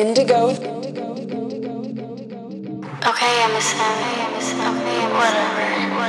Indigo. Okay, I'm a son. Okay, whatever.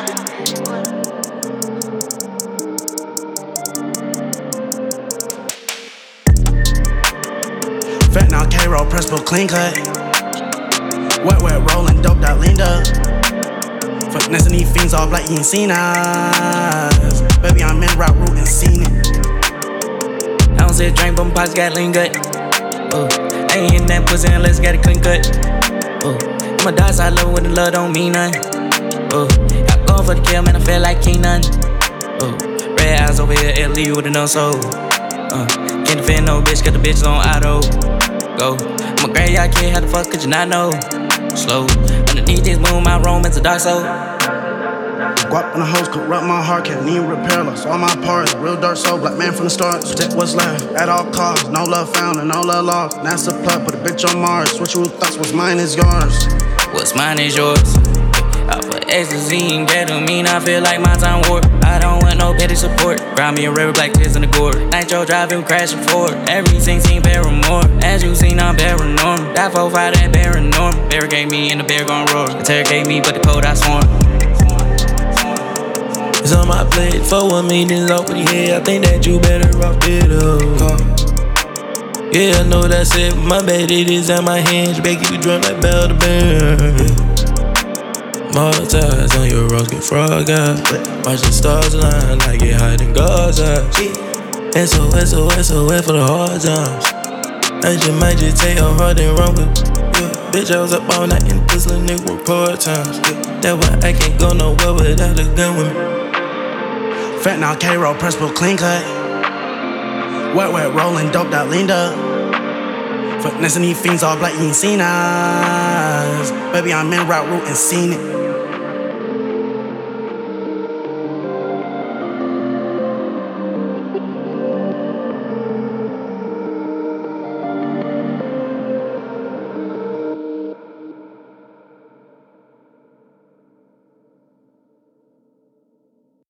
Fentanyl, K-roll, press for clean cut. Wet, rollin', doped out, leaned up. Finessing these fiends off like you ain't seen us. Baby, I'm in route root and seen it. I don't say a drink, but my pockets got lean gut. I ain't in that pussy unless got a clean cut. I'm a dog, so I love it when the love don't mean nothing. I going for the kill, man, I feel like Keenan. Red eyes over here, Italy with a no soul. Can't defend no bitch, got the bitches on auto. Go. I'm a graveyard kid, how the fuck could you not know? Slow. Underneath this moon, my romance a dark soul. Guap on the hoes, corrupt my heart, can't even repair loss. All my parts, real dark soul, black man from the start. Protect what's left, at all costs. No love found and no love lost. NASA plug, put a bitch on Mars. Switch your thoughts, what's mine is yours. What's mine is yours. I put ecstasy and ketamine, I feel like my time warped. I don't want no petty support. Grind me a river, black tears in the gourd. Nitro driving, crashing forward. Everything seem paramore. As you seen, I'm paranormal. That 4-5, that paranormal. Barricade me and the bear gon' roar. Interrogate me, but the code I sworn. It's on my plate, for 1 million off with your head. I think that you better off dead up. Yeah, I know that's it. My bad, it is in my hands. Baby, keep you drunk like Bell the Bear. More ties on your rose, get frog out. Watch the stars align, I get high than God's eyes. SOS for the hard times. I might just take a hard and run with. Bitch, I was up all night and this little nigga work part times. That's why I can't go nowhere without a gun with me. Fentanyl, K-roll, press for clean cut. Wet, rollin', doped out, leaned up. Finessing these fiends all black, you ain't seen us. Baby, I'm in route root and seen it.